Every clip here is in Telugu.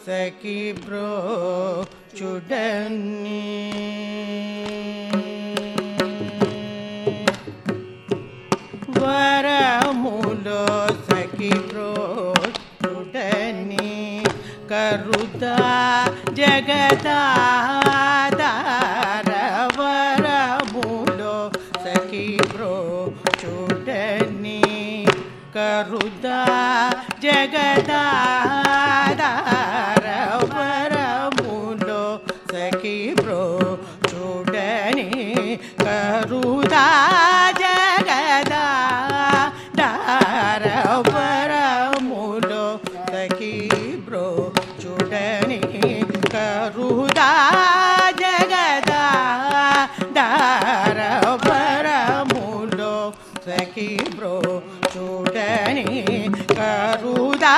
సఖి బ్రోచుడని వరములో సఖి బ్రోచుడని కరుదా జగదాధార వరములో సఖి బ్రోచుడని కరుదా జగదాధార వరములో సఖి బ్రోచుడని కరుదా జగదాధార వరములో సఖి బ్రోచుడని కరుదా జగదాధార వరములో సఖి బ్రోచుడని కరుదా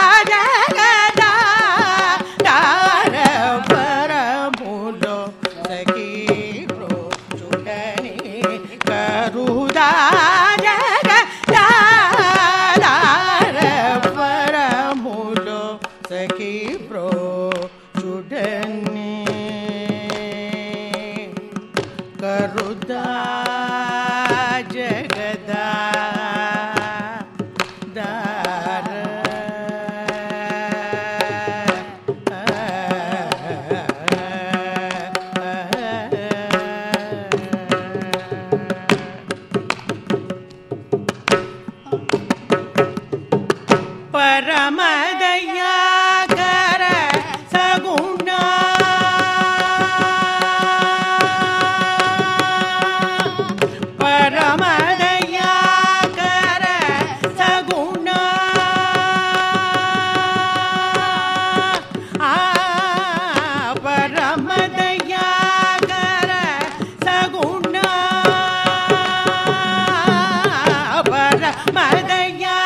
జగదాధార వరములో సఖి బ్రోచుడని కరుదా జగదాధార వరములో సఖి బ్రోచుడని కరుదా పరమదయాకర సగుణ పరమదయాకర సగుణ పరమదయాకర సగుణ పరమదయా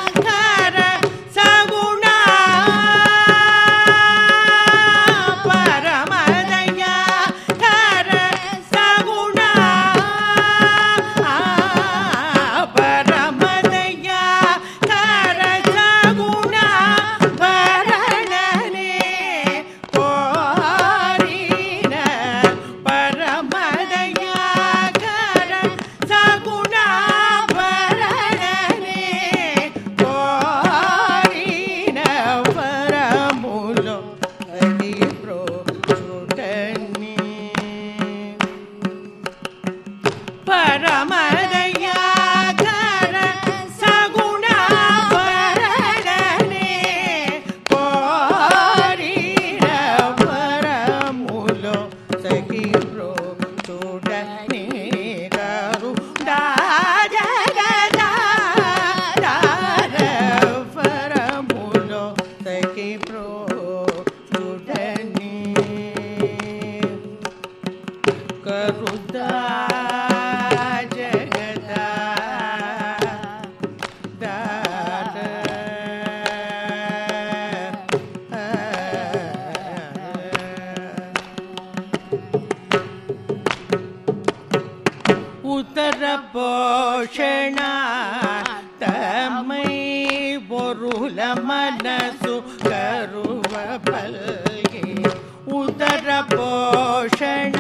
ఉత్తర పోషణ తమై బొరుల మనసు కరువ పల్గి ఉత్తర పోషణ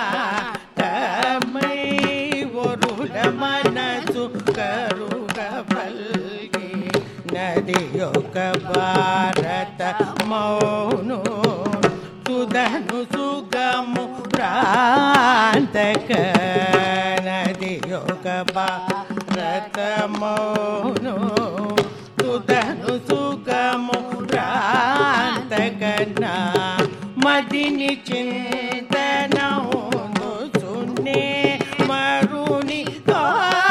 తమై బొరుల మనసు కరువ పల్గి నది యొక్క భారత మౌను సుధను సుగము ప్రాంతక నది యొక్క భారత మౌను సుధను సుగము ప్రాంతకన మదిని చింతనౌను సున్నే మరునితో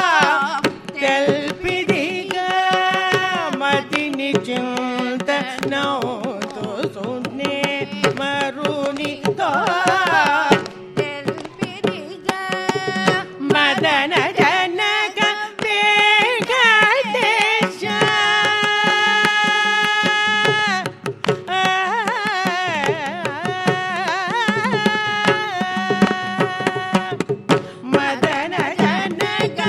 తెల్పిదిగా మదిని చింతనౌను సున్నే మరునితో తెల్పిదిగా మదన జనక వెంకటేశ మదన జనక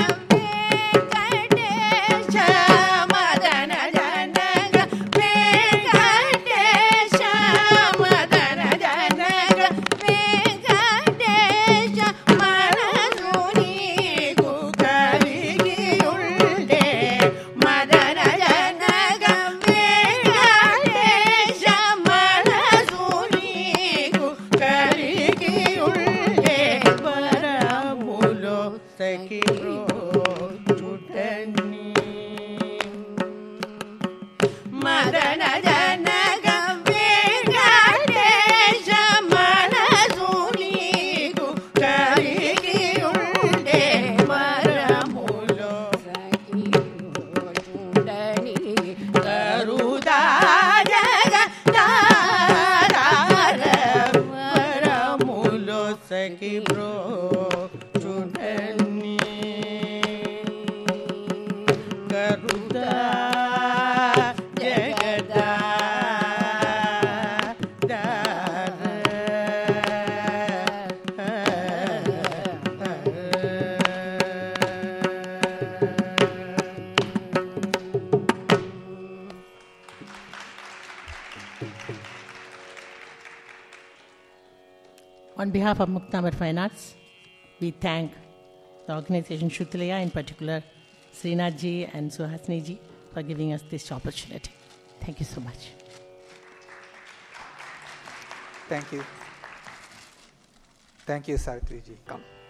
వెంకటేశ మదన జనక వెంకటేశ అందరికి బ్రోచుడని కరుతా On behalf of Muktamar Fine Arts, we thank the organization Shrutilaya, in particular Srinath ji and Suhasini ji, for giving us this opportunity. Thank you so much. Thank you. Thank you, Savitri ji. Come.